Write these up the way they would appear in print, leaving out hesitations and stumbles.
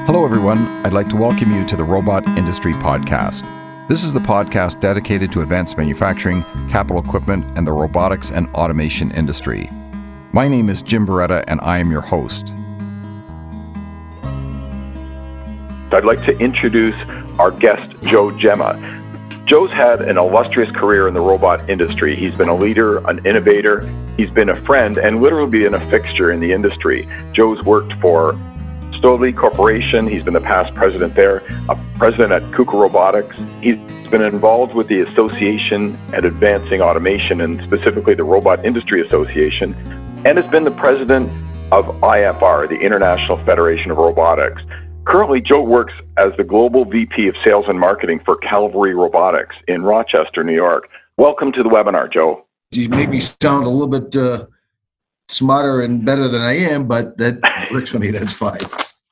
Hello, everyone. I'd like to welcome you to the Robot Industry Podcast. This is the podcast dedicated to advanced manufacturing, capital equipment, and the robotics and automation industry. My name is Jim Beretta, and I am your host. I'd like to introduce our guest, Joe Gemma. Joe's had an illustrious career in the robot industry. He's been a leader, an innovator, he's been a friend, and literally been a fixture in the industry. Joe's worked for Stoddli Corporation. He's been the past president there, a president at KUKA Robotics. He's been involved with the Association at Advancing Automation, and specifically the Robot Industry Association, and has been the president of IFR, the International Federation of Robotics. Currently, Joe works as the Global VP of Sales and Marketing for Calvary Robotics in Rochester, New York. Welcome to the webinar, Joe. You make me sound a little bit smarter and better than I am, but that works for me. That's fine.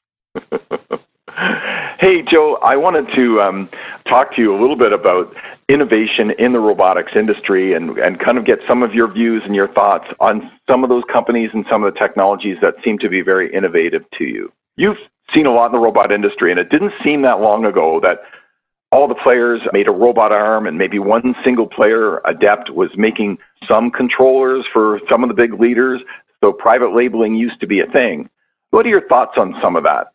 Hey, Joe, I wanted to talk to you a little bit about innovation in the robotics industry and kind of get some of your views and your thoughts on some of those companies and some of the technologies that seem to be very innovative to you. You've seen a lot in the robot industry, and it didn't seem that long ago that all the players made a robot arm, and maybe one single player, Adept, was making some controllers for some of the big leaders. So private labeling used to be a thing. What are your thoughts on some of that?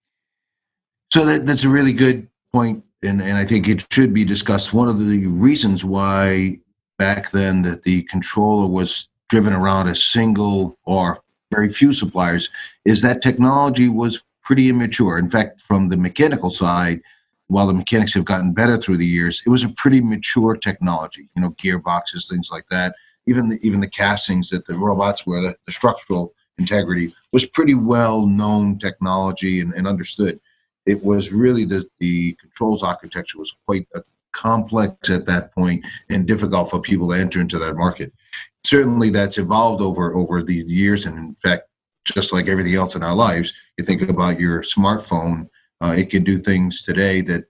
So that's a really good point, and I think it should be discussed. One of the reasons why back then that the controller was driven around a single or very few suppliers is that technology was pretty immature. In fact, from the mechanical side, while the mechanics have gotten better through the years, it was a pretty mature technology. You know, gearboxes, things like that. Even the castings that the robots were, the structural integrity was pretty well known technology and understood. It was really the controls architecture was quite complex at that point and difficult for people to enter into that market. Certainly that's evolved over the years, and in fact, just like everything else in our lives, you think about your smartphone, it can do things today that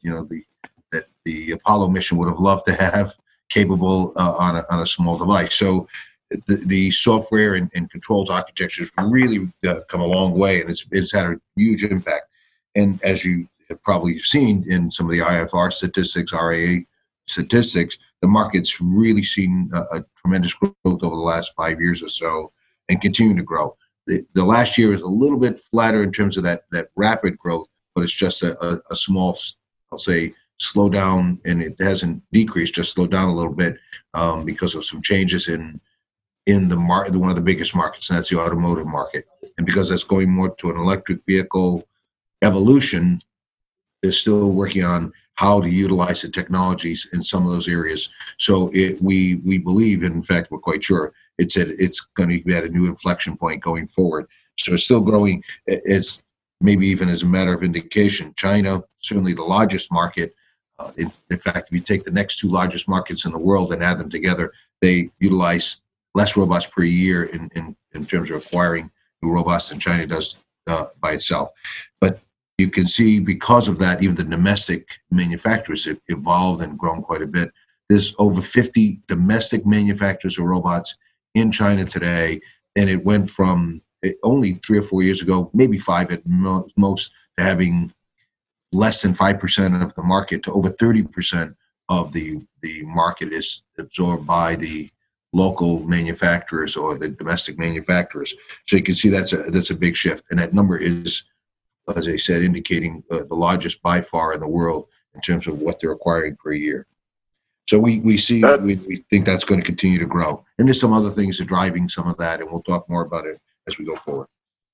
the Apollo mission would have loved to have capable on a small device. So the software and controls architecture has really come a long way, and it's had a huge impact. And as you have probably seen in some of the IFR statistics, RAA statistics, the market's really seen a tremendous growth over the last 5 years or so and continue to grow. The last year is a little bit flatter in terms of that rapid growth, but it's just a small, I'll say, slowdown, and it hasn't decreased, just slowed down a little bit because of some changes in the market, one of the biggest markets, and that's the automotive market. And because that's going more to an electric vehicle evolution, they're still working on how to utilize the technologies in some of those areas. So we believe, and in fact, we're quite sure, it's going to be at a new inflection point going forward. So it's still growing. It's maybe even as a matter of indication, China, certainly the largest market. In fact, if you take the next two largest markets in the world and add them together, they utilize less robots per year in terms of acquiring new robots than China does by itself. But you can see because of that, even the domestic manufacturers have evolved and grown quite a bit. There's over 50 domestic manufacturers of robots in China today, and it went from only 3 or 4 years ago, maybe 5 at most, to having less than 5% of the market to over 30% of the market is absorbed by the local manufacturers or the domestic manufacturers. So you can see that's a big shift, and that number is, as I said, indicating the largest by far in the world in terms of what they're acquiring per year. So we think that's going to continue to grow, and there's some other things that are driving some of that, and we'll talk more about it as we go forward.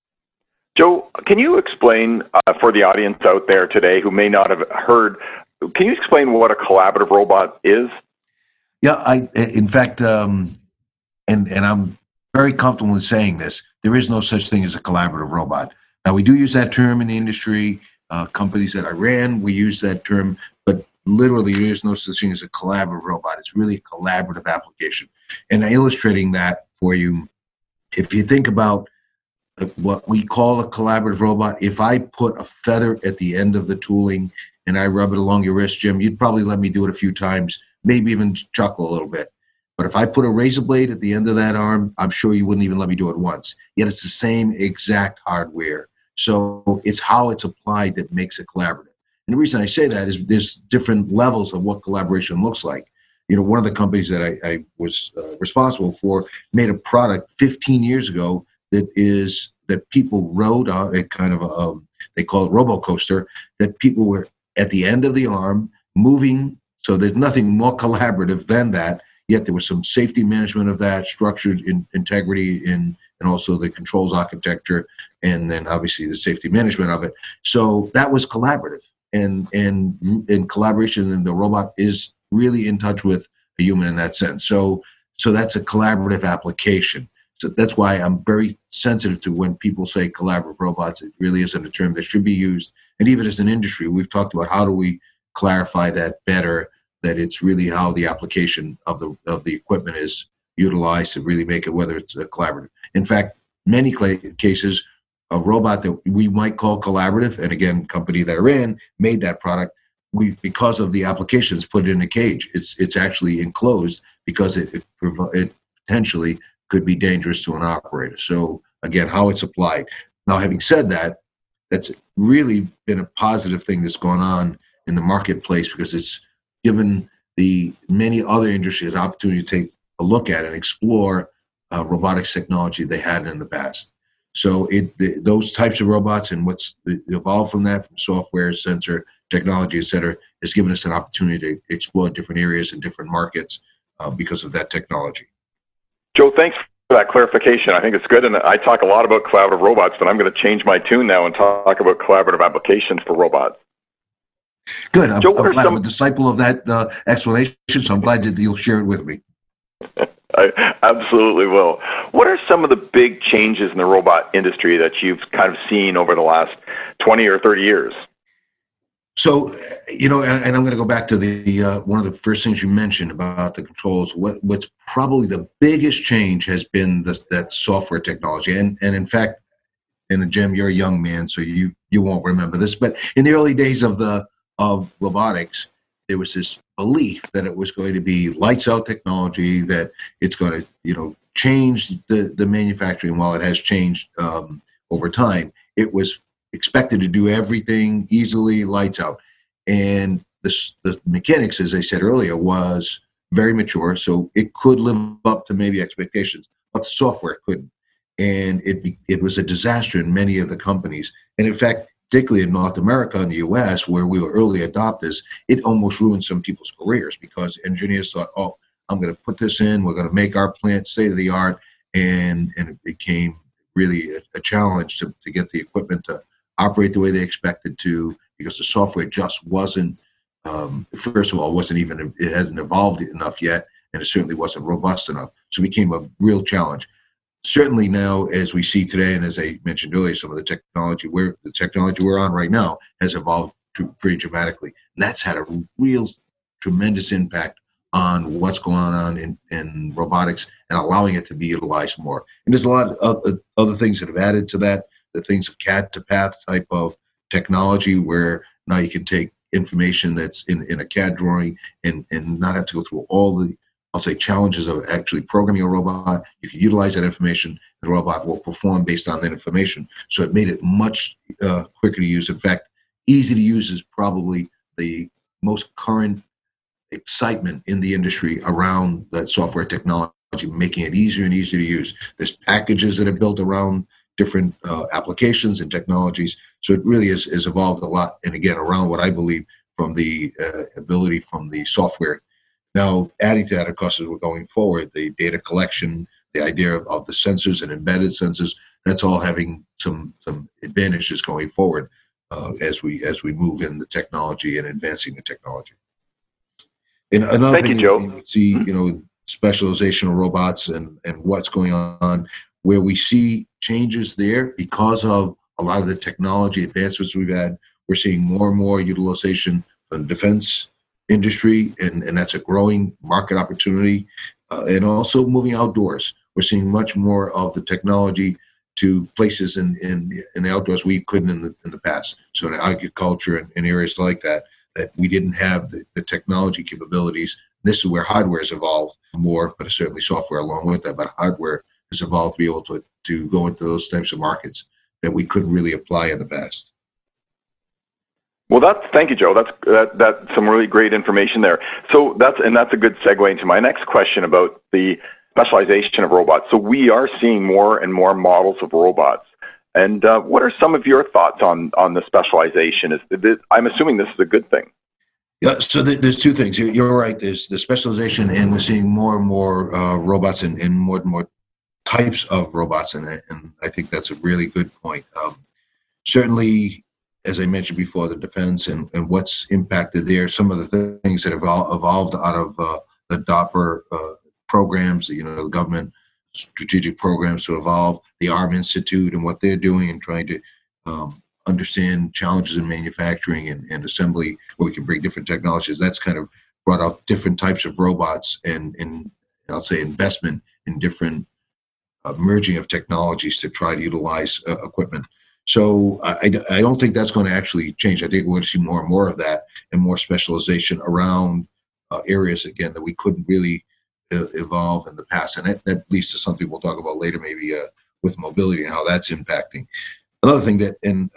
Joe, can you explain for the audience out there today who may not have heard, can you explain what a collaborative robot is? Yeah, in fact, and I'm very comfortable in saying this, there is no such thing as a collaborative robot. Now, we do use that term in the industry. Companies that I ran, we use that term, but literally there is no such thing as a collaborative robot. It's really a collaborative application. And illustrating that for you, if you think about what we call a collaborative robot, if I put a feather at the end of the tooling and I rub it along your wrist, Jim, you'd probably let me do it a few times, maybe even chuckle a little bit. But if I put a razor blade at the end of that arm, I'm sure you wouldn't even let me do it once. Yet it's the same exact hardware. So it's how it's applied that makes it collaborative. And the reason I say that is there's different levels of what collaboration looks like. One of the companies that I was responsible for made a product 15 years ago that people rode on a kind of they call it RoboCoaster, that people were at the end of the arm moving. So there's nothing more collaborative than that. Yet there was some safety management of that, structured integrity and also the controls architecture, and then obviously the safety management of it. So that was collaborative, and in collaboration, and the robot is really in touch with a human in that sense. So that's a collaborative application. So that's why I'm very sensitive to when people say collaborative robots. It really isn't a term that should be used. And even as an industry, we've talked about how do we clarify that better, that it's really how the application of the equipment is utilized to really make it, whether it's a collaborative. In fact, many cases, a robot that we might call collaborative, and again, company that I ran made that product, because of the applications, put it in a cage. It's actually enclosed because it potentially could be dangerous to an operator. So again, how it's applied. Now, having said that, that's really been a positive thing that's gone on in the marketplace, because it's given the many other industries an opportunity to take a look at and explore robotics technology they had in the past. So those types of robots and what's evolved from that, from software, sensor, technology, et cetera, has given us an opportunity to explore different areas and different markets because of that technology. Joe, thanks for that clarification. I think it's good. And I talk a lot about collaborative robots, but I'm going to change my tune now and talk about collaborative applications for robots. Good. I'm glad I'm a disciple of that explanation, so I'm glad that you'll share it with me. I absolutely will. What are some of the big changes in the robot industry that you've kind of seen over the last 20 or 30 years? So, and I'm going to go back to the one of the first things you mentioned about the controls. What's probably the biggest change has been that software technology. And in fact, Jim, you're a young man, so you won't remember this, but in the early days of robotics, there was this belief that it was going to be lights out technology, that it's going to, change the manufacturing. While it has changed over time, it was expected to do everything easily, lights out. And the mechanics, as I said earlier, was very mature, so it could live up to maybe expectations, but the software couldn't. And it was a disaster in many of the companies. And in fact, particularly in North America and the US, where we were early adopters, it almost ruined some people's careers, because engineers thought, oh, I'm going to put this in, we're going to make our plant state of the art. And it became really a challenge to get the equipment to operate the way they expected to, because the software just wasn't, first of all, it hasn't evolved enough yet, and it certainly wasn't robust enough. So it became a real challenge. Certainly now, as we see today, and as I mentioned earlier, some of the technology we're on right now has evolved pretty dramatically. And that's had a real tremendous impact on what's going on in robotics and allowing it to be utilized more. And there's a lot of other things that have added to that, the things of CAD to path type of technology, where now you can take information that's in a CAD drawing and not have to go through all the, I'll say, challenges of actually programming a robot. You can utilize that information. The robot will perform based on that information. So it made it much quicker to use. In fact, easy to use is probably the most current excitement in the industry around that software technology, making it easier and easier to use. There's packages that are built around different applications and technologies. So it really has evolved a lot. And again, around what I believe from the ability from the software. Now, adding to that, of course, as we're going forward, the data collection, the idea of the sensors and embedded sensors, that's all having some advantages going forward as we move in the technology and advancing the technology. And another thing you see, specialization of robots and what's going on, where we see changes there because of a lot of the technology advancements we've had. We're seeing more and more utilization from the defense industry, and that's a growing market opportunity. And also moving outdoors. We're seeing much more of the technology to places in the outdoors we couldn't in the past. So in agriculture and in areas like that we didn't have the technology capabilities. This is where hardware has evolved more, but certainly software along with that. But hardware has evolved to be able to go into those types of markets. that we couldn't really apply in the past. Well, thank you, Joe. That's some really great information there. So that's a good segue into my next question about the specialization of robots. So we are seeing more and more models of robots. And what are some of your thoughts on the specialization? I'm assuming this is a good thing. Yeah, so there's two things. You're right. There's the specialization, and we're seeing more and more robots and more and more types of robots, and I think that's a really good point. Certainly, as I mentioned before, the defense and what's impacted there, some of the things that have evolved out of the DARPA programs, the government strategic programs to evolve, the ARM Institute and what they're doing and trying to understand challenges in manufacturing and assembly where we can bring different technologies. That's kind of brought out different types of robots and I'll say investment in different merging of technologies to try to utilize equipment. So I don't think that's going to actually change. I think we're going to see more and more of that and more specialization around areas, again, that we couldn't really evolve in the past. And that leads to something we'll talk about later, maybe with mobility and how that's impacting. Another thing that, and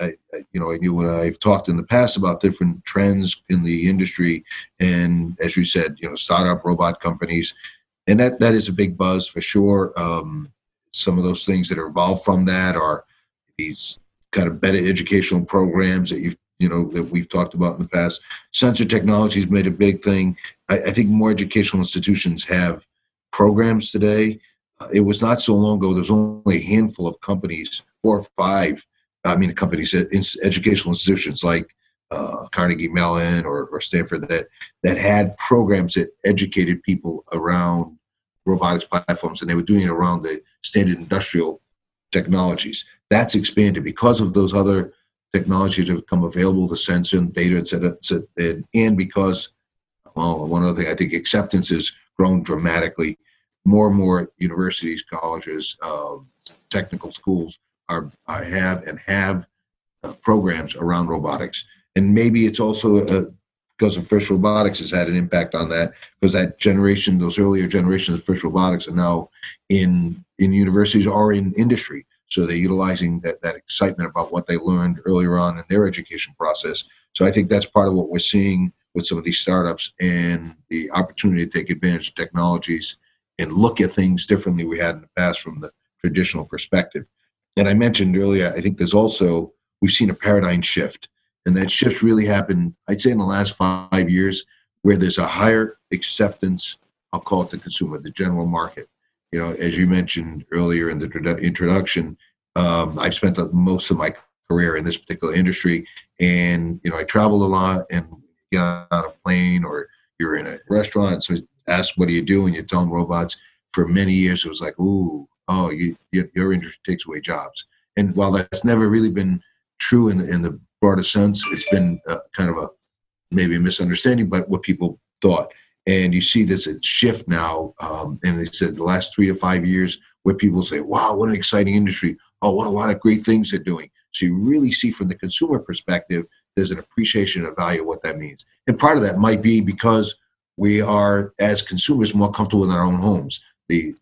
you and I've talked in the past about different trends in the industry, and as you said, startup robot companies, and that is a big buzz for sure. Some of those things that are evolved from that are these kind of better educational programs that that we've talked about in the past. Sensor technology has made a big thing. I think more educational institutions have programs today. It was not so long ago, there's only a handful of companies, 4 or 5, companies, educational institutions like Carnegie Mellon or Stanford that had programs that educated people around robotics platforms, and they were doing it around the standard industrial technologies. That's expanded because of those other technologies that have become available, the sensor and data, et cetera, and because, one other thing, I think acceptance has grown dramatically. More and more universities, colleges, technical schools have programs around robotics. And maybe it's also because of Frisch Robotics has had an impact on that, because that generation, those earlier generations of Frisch Robotics are now in universities or in industry. So they're utilizing that excitement about what they learned earlier on in their education process. So I think that's part of what we're seeing with some of these startups and the opportunity to take advantage of technologies and look at things differently we had in the past from the traditional perspective. And I mentioned earlier, I think we've seen a paradigm shift. And that shift really happened, I'd say, in the last 5 years, where there's a higher acceptance, I'll call it the consumer, the general market. As you mentioned earlier in the introduction, I've spent most of my career in this particular industry, and I travel a lot, and get on a plane or you're in a restaurant, so ask what do you do, and you tell them robots. For many years, it was like, your industry takes away jobs. And while that's never really been true in the broader sense, it's been kind of maybe a misunderstanding, but what people thought. And you see this shift now, and it said the last 3 to 5 years, where people say, wow, what an exciting industry. Oh, what a lot of great things they're doing. So you really see from the consumer perspective, there's an appreciation of value of what that means. And part of that might be because we are, as consumers, more comfortable in our own homes. The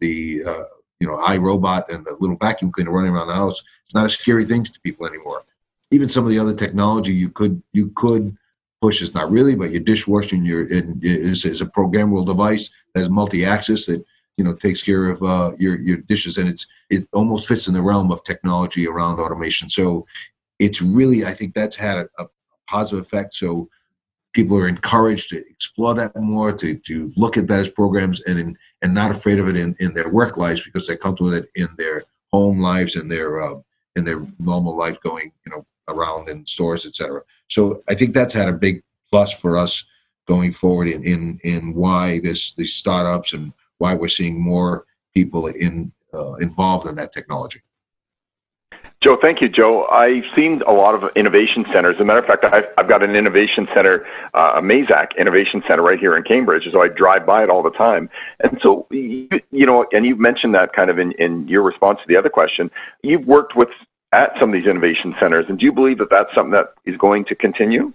iRobot and the little vacuum cleaner running around the house, it's not a scary thing to people anymore. Even some of the other technology you could push, is not really, but your dishwasher is a programmable device that has multi-axis that takes care of your dishes, and it almost fits in the realm of technology around automation. So it's really, I think that's had a positive effect. So people are encouraged to explore that more, to look at that as programs and not afraid of it in their work lives, because they're comfortable with it in their home lives and their normal life, going around in stores, etc. So I think that's had a big plus for us going forward in why these startups and why we're seeing more people involved in that technology. Joe, thank you, Joe. I've seen a lot of innovation centers. As a matter of fact, I've got an innovation center, a Mazak Innovation Center right here in Cambridge, so I drive by it all the time. And so, and you've mentioned that kind of in your response to the other question, you've worked at some of these innovation centers, and do you believe that that's something that is going to continue?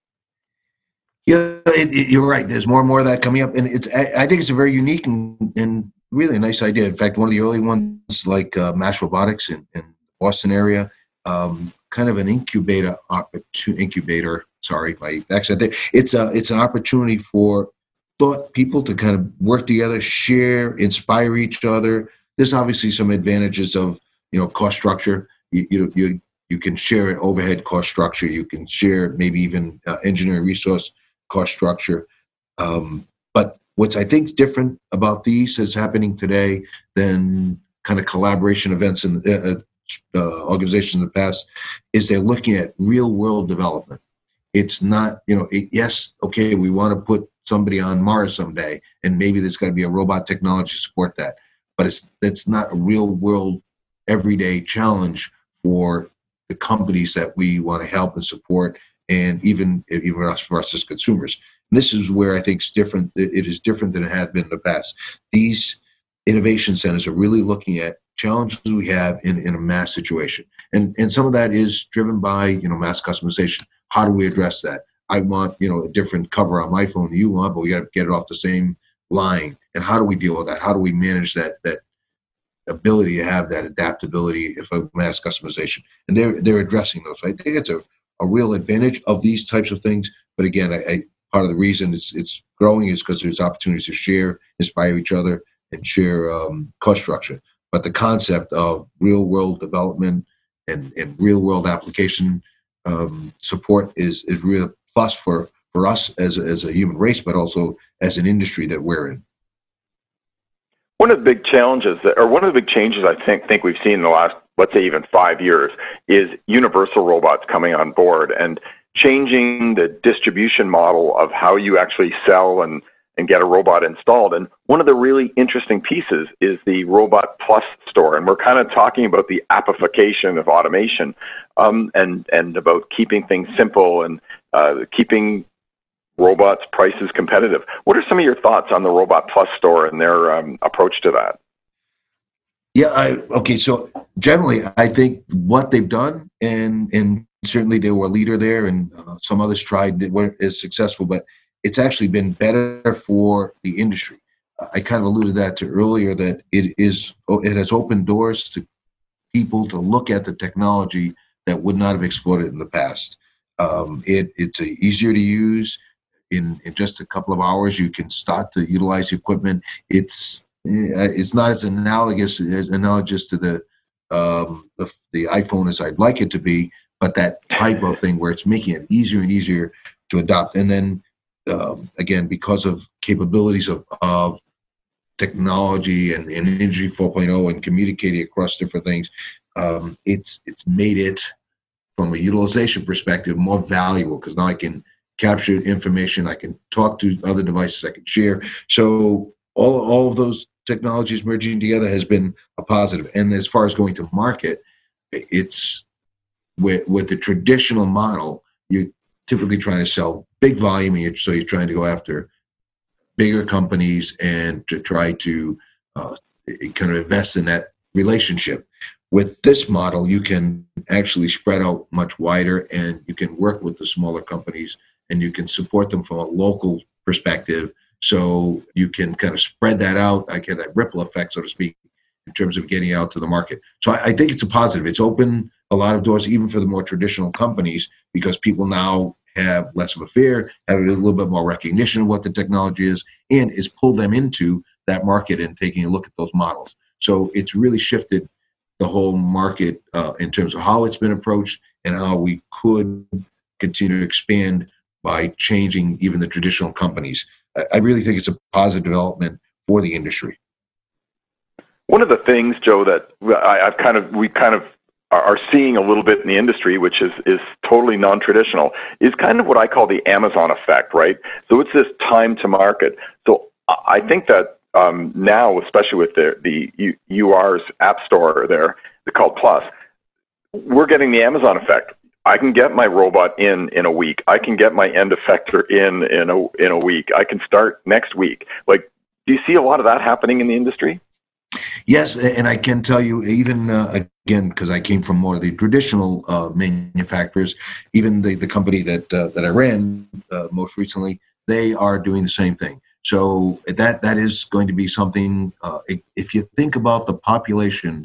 Yeah, you're right. There's more and more of that coming up, and I think it's a very unique and really a nice idea. In fact, one of the early ones, like Mass Robotics in Boston area, kind of an incubator. Sorry, my accent there. It's an opportunity for thought people to kind of work together, share, inspire each other. There's obviously some advantages of cost structure. You can share an overhead cost structure. You can share maybe even engineering resource cost structure. But what's I think is different about these that's happening today than kind of collaboration events in organizations in the past is they're looking at real world development. It's not, yes, okay, we want to put somebody on Mars someday, and maybe there's got to be a robot technology to support that. But it's not a real world everyday challenge for the companies that we want to help and support, and even for us as consumers. And this is where I think it's different. It is different than it had been in the past. These innovation centers are really looking at challenges we have in a mass situation. And some of that is driven by, mass customization. How do we address that? I want, a different cover on my phone than you want, but we got to get it off the same line. And how do we deal with that? How do we manage that ability to have that adaptability if a mass customization? And they're addressing those. So I think it's a real advantage of these types of things. But again, I part of the reason it's growing is because there's opportunities to share, inspire each other, and share cost structure. But the concept of real world development and real world application support is real plus for us as a human race, but also as an industry that we're in. One of the big challenges, or one of the big changes I think we've seen in the last, let's say even 5 years, is universal robots coming on board and changing the distribution model of how you actually sell and get a robot installed. And one of the really interesting pieces is the Robot Plus store. And we're kind of talking about the appification of automation and about keeping things simple and keeping robots' prices competitive. What are some of your thoughts on the Robot Plus store and their approach to that? Yeah, okay. So generally, I think what they've done, and certainly they were a leader there, and some others tried that weren't as successful, but it's actually been better for the industry. I kind of alluded that to earlier, that it has opened doors to people to look at the technology that would not have explored it in the past. It's easier to use. In just a couple of hours, you can start to utilize the equipment. It's not as analogous to the iPhone as I'd like it to be, but that type of thing where it's making it easier and easier to adopt. And then again, because of capabilities of technology and Industry 4.0 and communicating across different things, it's made it, from a utilization perspective, more valuable, because now I can capture information, I can talk to other devices, I can share. So all of those technologies merging together has been a positive. And as far as going to market, it's with the traditional model, you're typically trying to sell big volume, and so you're trying to go after bigger companies and to try to kind of invest in that relationship. With this model, you can actually spread out much wider, and you can work with the smaller companies, and you can support them from a local perspective. So you can kind of spread that out, I get that ripple effect, so to speak, in terms of getting out to the market. So I think it's a positive. It's opened a lot of doors, even for the more traditional companies, because people now have less of a fear, have a little bit more recognition of what the technology is, and it's pulled them into that market and taking a look at those models. So it's really shifted the whole market in terms of how it's been approached and how we could continue to expand by changing even the traditional companies. I really think it's a positive development for the industry. One of the things, Joe, that we kind of are seeing a little bit in the industry, which is totally non-traditional, is kind of what I call the Amazon effect, right? So it's this time to market. So I think that now, especially with the UR's app store there, called Plus, we're getting the Amazon effect. I can get my robot in a week. I can get my end effector in a week. I can start next week. Like, do you see a lot of that happening in the industry? Yes, and I can tell you, even again, because I came from more of the traditional manufacturers, even the company that I ran most recently, they are doing the same thing. So that is going to be something. If you think about the population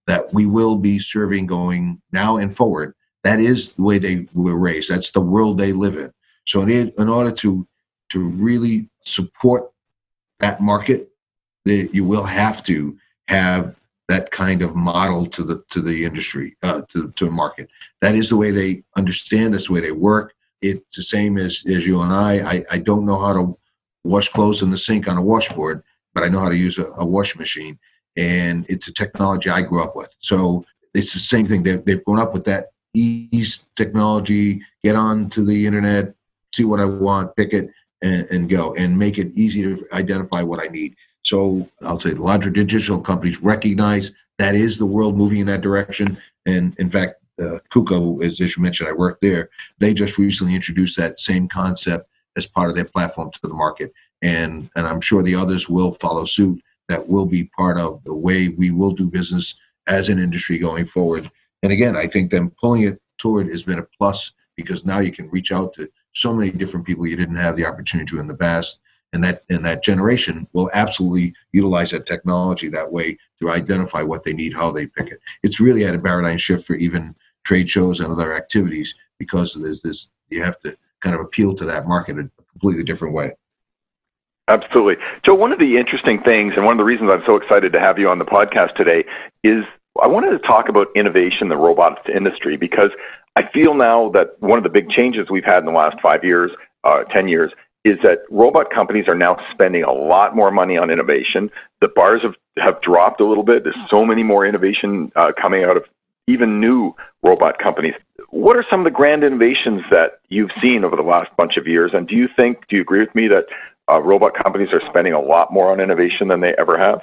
that we will be serving going now and forward. That is the way they were raised. That's the world they live in. So in order to really support that market, you will have to have that kind of model to the industry, to the market. That is the way they understand. That's the way they work. It's the same as you and I. I don't know how to wash clothes in the sink on a washboard, but I know how to use a washing machine, and it's a technology I grew up with. So it's the same thing. They've grown up with that ease technology. Get on to the internet, see what I want, pick it, and go, and make it easy to identify what I need. So I'll say the larger digital companies recognize that is the world moving in that direction. And in fact, KUKA, as you mentioned, I worked there. They just recently introduced that same concept as part of their platform to the market. And I'm sure the others will follow suit. That will be part of the way we will do business as an industry going forward. And again, I think them pulling it toward has been a plus, because now you can reach out to so many different people you didn't have the opportunity to in the past. And that generation will absolutely utilize that technology that way to identify what they need, how they pick it. It's really had a paradigm shift for even trade shows and other activities, because there's this, you have to kind of appeal to that market in a completely different way. Absolutely. Joe, one of the interesting things, and one of the reasons I'm so excited to have you on the podcast today, is I wanted to talk about innovation in the robotics industry, because I feel now that one of the big changes we've had in the last 5 years, 10 years, is that robot companies are now spending a lot more money on innovation. The bars have dropped a little bit. There's so many more innovation coming out of even new robot companies. What are some of the grand innovations that you've seen over the last bunch of years? And do you agree with me that robot companies are spending a lot more on innovation than they ever have?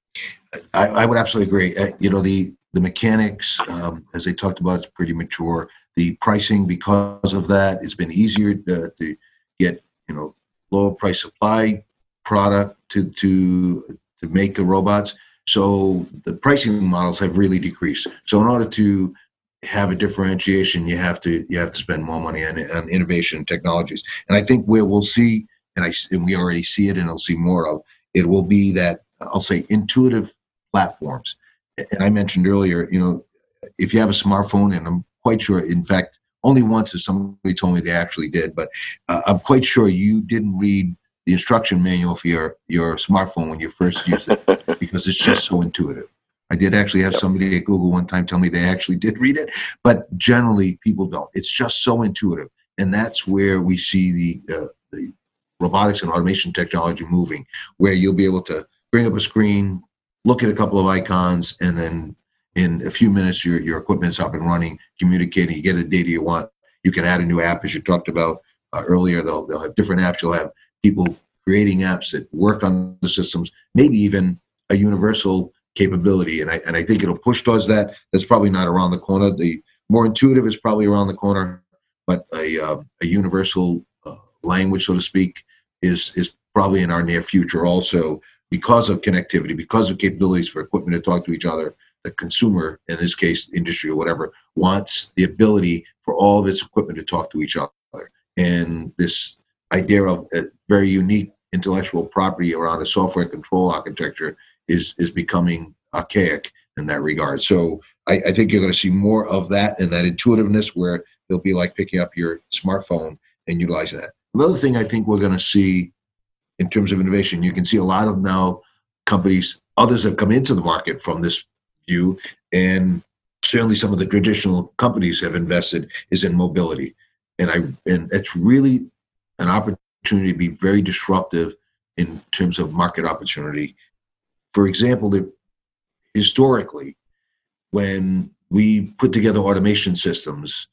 I would absolutely agree. The mechanics, as they talked about, is pretty mature. The pricing, because of that, it's been easier to get lower price supply product to make the robots. So the pricing models have really decreased. So in order to have a differentiation, you have to spend more money on innovation and technologies. And I think where we'll see, and we already see it, and I'll see more of it, will be that, I'll say, intuitive platforms. And I mentioned earlier, if you have a smartphone, and I'm quite sure, in fact, only once has somebody told me they actually did, but I'm quite sure you didn't read the instruction manual for your smartphone when you first used it, because it's just so intuitive. I did actually have somebody at Google one time tell me they actually did read it, but generally people don't. It's just so intuitive. And that's where we see the robotics and automation technology moving, where you'll be able to bring up a screen, look at a couple of icons, and then in a few minutes, your equipment's up and running, communicating, you get the data you want. You can add a new app, as you talked about earlier. They'll have different apps. You'll have people creating apps that work on the systems, maybe even a universal capability. And I think it'll push towards that. That's probably not around the corner. The more intuitive is probably around the corner, but a universal language, so to speak, is probably in our near future also, because of connectivity, because of capabilities for equipment to talk to each other. The consumer, in this case, industry or whatever, wants the ability for all of its equipment to talk to each other. And this idea of a very unique intellectual property around a software control architecture is becoming archaic in that regard. So I think you're going to see more of that, and that intuitiveness, where it'll be like picking up your smartphone and utilizing that. Another thing I think we're going to see in terms of innovation, you can see a lot of now companies, others have come into the market from this view, and certainly some of the traditional companies have invested, is in mobility. And it's really an opportunity to be very disruptive in terms of market opportunity. For example, historically, when we put together automation systems,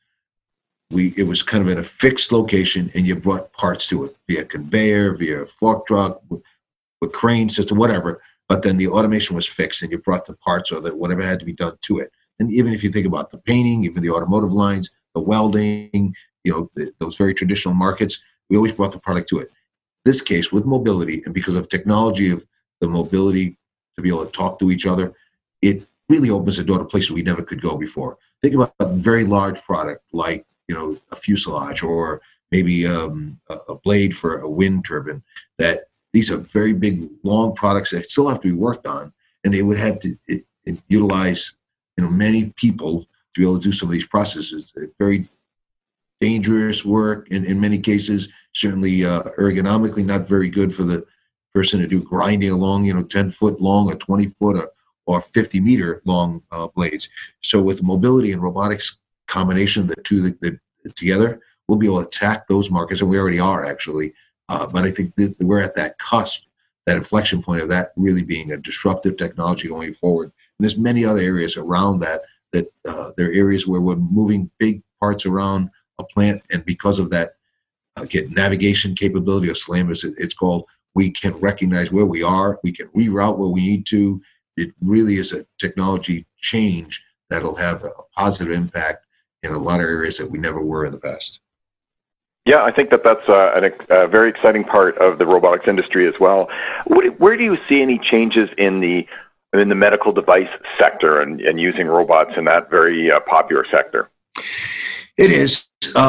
it was kind of in a fixed location, and you brought parts to it via conveyor, via fork truck, with crane system, whatever. But then the automation was fixed, and you brought the parts or whatever had to be done to it. And even if you think about the painting, even the automotive lines, the welding, those very traditional markets, we always brought the product to it. This case, with mobility, and because of technology of the mobility to be able to talk to each other, it really opens the door to places we never could go before. Think about a very large product like a fuselage, or maybe a blade for a wind turbine. That these are very big, long products that still have to be worked on, and they would have to utilize many people to be able to do some of these processes. It's very dangerous work in many cases, certainly ergonomically not very good for the person to do grinding along, 10 foot long or 20 foot or 50 meter long blades. So with mobility and robotics combination of the two together, we'll be able to attack those markets, and we already are actually. But I think that we're at that cusp, that inflection point of that really being a disruptive technology going forward. And there's many other areas around that there are areas where we're moving big parts around a plant, and because of that, get navigation capability, or SLAM as it's called, we can recognize where we are, we can reroute where we need to. It really is a technology change that'll have a positive impact in a lot of areas that we never were in the past. Yeah, I think that's a very exciting part of the robotics industry as well. Where do you see any changes in the medical device sector and using robots in that very popular sector? It is,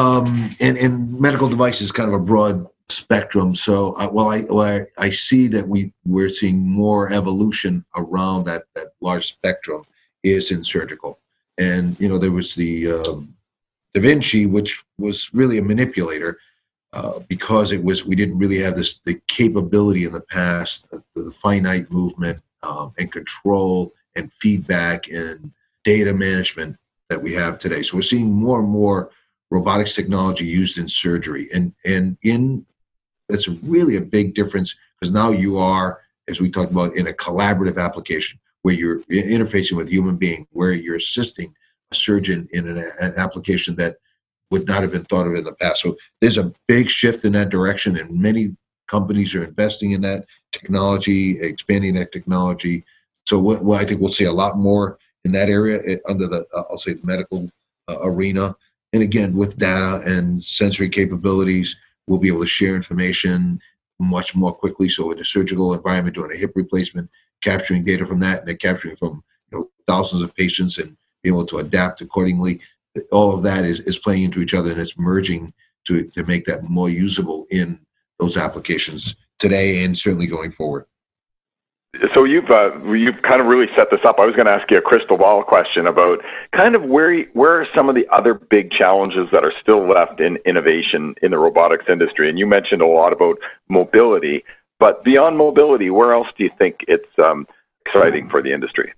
and medical device is kind of a broad spectrum. So, I see that we're seeing more evolution around that large spectrum is in surgical. And there was the Da Vinci, which was really a manipulator because we didn't really have the capability in the past, the finite movement and control and feedback and data management that we have today. So we're seeing more and more robotics technology used in surgery, and that's really a big difference, because now you are, as we talked about, in a collaborative application where you're interfacing with a human being, where you're assisting a surgeon in an application that would not have been thought of in the past. So there's a big shift in that direction, and many companies are investing in that technology, expanding that technology. So I think we'll see a lot more in that area under I'll say the medical arena. And again, with data and sensory capabilities, we'll be able to share information much more quickly. So in a surgical environment, doing a hip replacement, capturing data from that, and then capturing from thousands of patients and be able to adapt accordingly. All of that is playing into each other, and it's merging to make that more usable in those applications today and certainly going forward. So you've kind of really set this up. I was going to ask you a crystal ball question about kind of where are some of the other big challenges that are still left in innovation in the robotics industry. And you mentioned a lot about mobility, but beyond mobility, where else do you think it's exciting for the industry?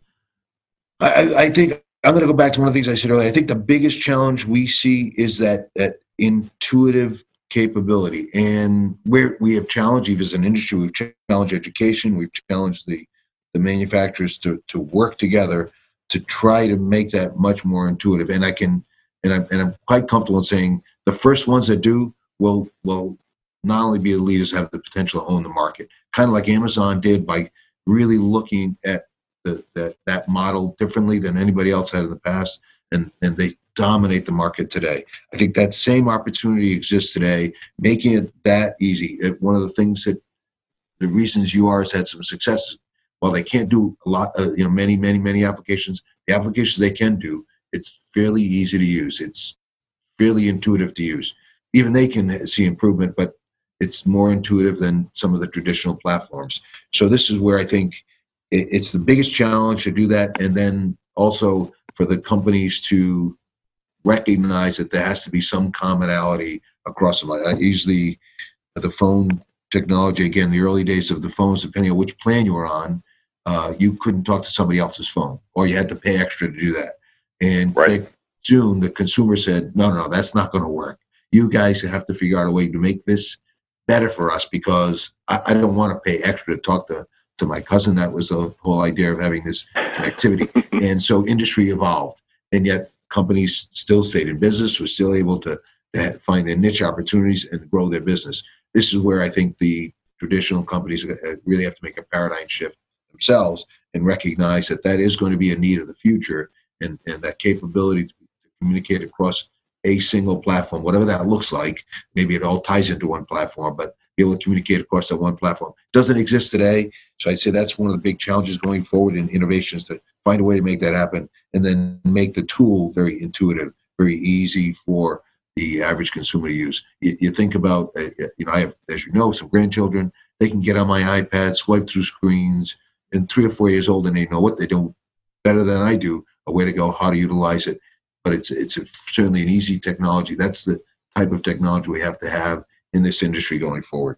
I think I'm going to go back to one of the things I said earlier. I think the biggest challenge we see is that intuitive capability, and where we have challenged, even as an industry, we've challenged education, we've challenged the manufacturers to work together to try to make that much more intuitive. And I'm quite comfortable in saying the first ones that do will not only be the leaders, have the potential to own the market, kind of like Amazon did by really looking at that model differently than anybody else had in the past, and they dominate the market today. I think that same opportunity exists today, making it that easy. One of the things that the reasons UR has had some success, while they can't do a lot, many applications, the applications they can do, it's fairly easy to use. It's fairly intuitive to use. Even they can see improvement, but it's more intuitive than some of the traditional platforms. So this is where I think it's the biggest challenge to do that, and then also for the companies to recognize that there has to be some commonality across them. I usually, the phone technology, again, the early days of the phones, depending on which plan you were on, you couldn't talk to somebody else's phone, or you had to pay extra to do that. And right. Soon the consumer said, no, that's not going to work. You guys have to figure out a way to make this better for us, because I don't want to pay extra to talk to my cousin. That was the whole idea of having this connectivity. And so industry evolved, and yet companies still stayed in business, were still able to find their niche opportunities and grow their business. This is where I think the traditional companies really have to make a paradigm shift themselves and recognize that is going to be a need of the future, and that capability to communicate across a single platform, whatever that looks like. Maybe it all ties into one platform, but be able to communicate across that one platform doesn't exist today. So I'd say that's one of the big challenges going forward in innovations, to find a way to make that happen, and then make the tool very intuitive, very easy for the average consumer to use. You think about, I have, as you know, some grandchildren. They can get on my iPad, swipe through screens, and 3 or 4 years old, and they know what they do better than I do where to go, how to utilize it. But it's certainly an easy technology. That's the type of technology we have to have in this industry going forward.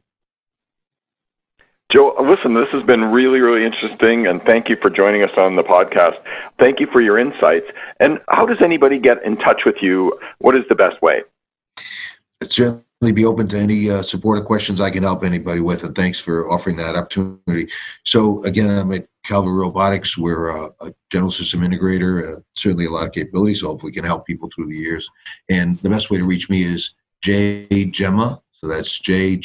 Joe, listen, this has been really, really interesting, and thank you for joining us on the podcast. Thank you for your insights. And how does anybody get in touch with you? What is the best way? I'd certainly be open to any supportive questions I can help anybody with, and thanks for offering that opportunity. So again, I'm at Calvary Robotics. We're a general system integrator, certainly a lot of capabilities, so hopefully we can help people through the years. And the best way to reach me is jgemma, so that's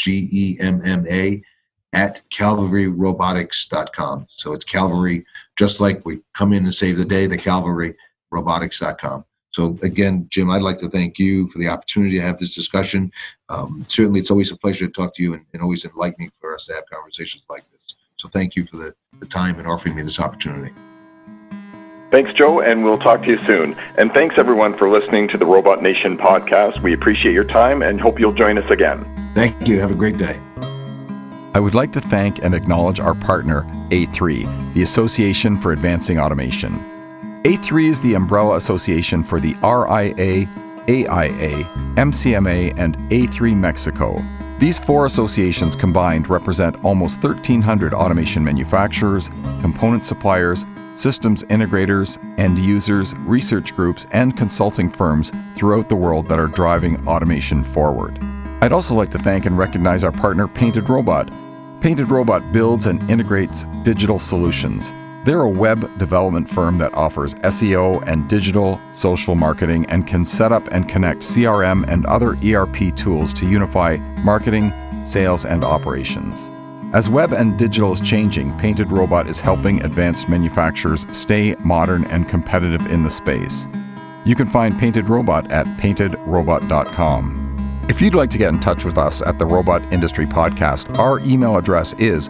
JGEMMA, at calvaryrobotics.com. So it's Calvary, just like we come in and save the day, the calvaryrobotics.com. So again, Jim, I'd like to thank you for the opportunity to have this discussion. Certainly, it's always a pleasure to talk to you and always enlightening for us to have conversations like this. So thank you for the time and offering me this opportunity. Thanks, Joe, and we'll talk to you soon. And thanks, everyone, for listening to the Robot Nation podcast. We appreciate your time and hope you'll join us again. Thank you. Have a great day. I would like to thank and acknowledge our partner, A3, the Association for Advancing Automation. A3 is the umbrella association for the RIA, AIA, MCMA, and A3 Mexico. These four associations combined represent almost 1,300 automation manufacturers, component suppliers, systems integrators, end users, research groups, and consulting firms throughout the world that are driving automation forward. I'd also like to thank and recognize our partner, Painted Robot. Painted Robot builds and integrates digital solutions. They're a web development firm that offers SEO and digital social marketing and can set up and connect CRM and other ERP tools to unify marketing, sales, and operations. As web and digital is changing, Painted Robot is helping advanced manufacturers stay modern and competitive in the space. You can find Painted Robot at paintedrobot.com. If you'd like to get in touch with us at the Robot Industry Podcast, our email address is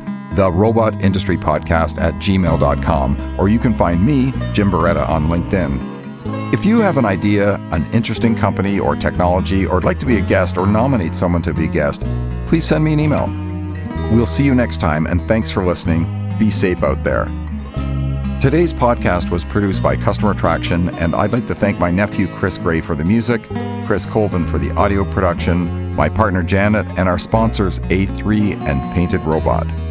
therobotindustrypodcast@gmail.com, or you can find me, Jim Beretta, on LinkedIn. If you have an idea, an interesting company or technology, or would like to be a guest or nominate someone to be a guest, please send me an email. We'll see you next time, and thanks for listening. Be safe out there. Today's podcast was produced by Customer Traction, and I'd like to thank my nephew Chris Gray for the music, Chris Colvin for the audio production, my partner Janet, and our sponsors A3 and Painted Robot.